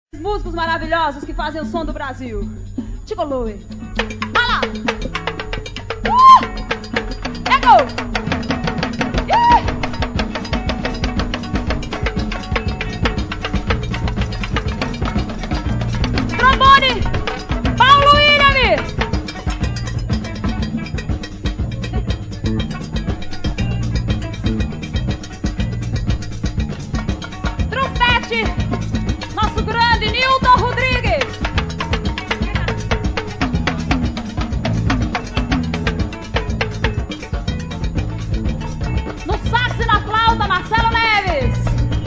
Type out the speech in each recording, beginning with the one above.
Músicos maravilhosos que fazem o som do Brasil. Tigoloi. Vai lá. É gol. Trombone. Paulo William. Trompete. Nosso grande Nilton Rodrigues. No sax e na flauta, Marcelo Neves.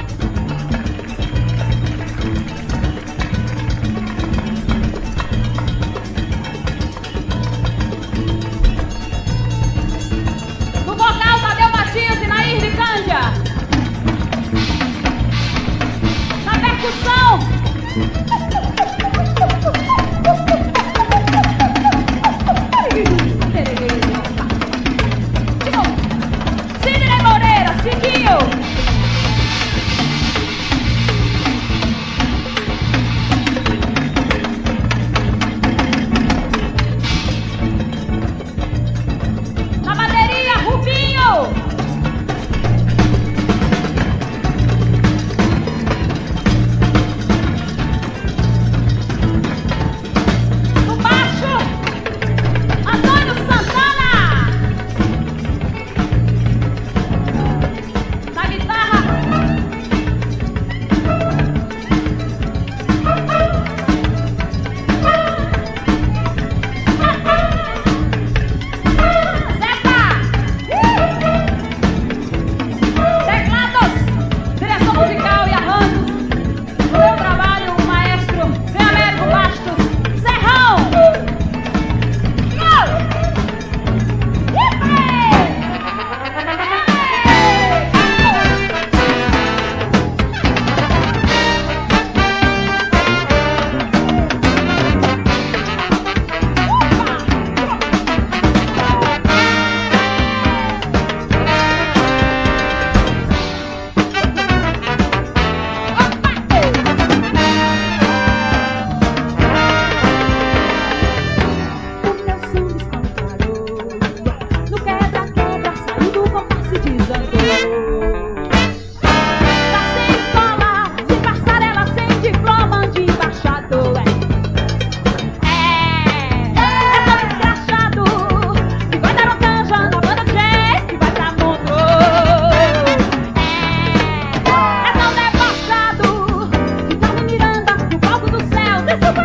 No vocal, Tadeu Matias e Nair de Cândia. Na percussão, Sidney Moreira, Siquinho. Na bateria, Rubinho. No baixo, Antônio Santana. Na guitarra, Zeca. Teclados, direção musical e arranjos. No meu trabalho, o maestro Zé Américo Bastos, Zerrão. No quebra-quebra saiu do compasso e desandou. Tá sem escola, sem passarela, sem diploma de embaixador. É tão escrachado que vai dar uma canja na banda jazz que vai pra Montreux. É tão debochado que tá no Miranda, no palco do céu, desceu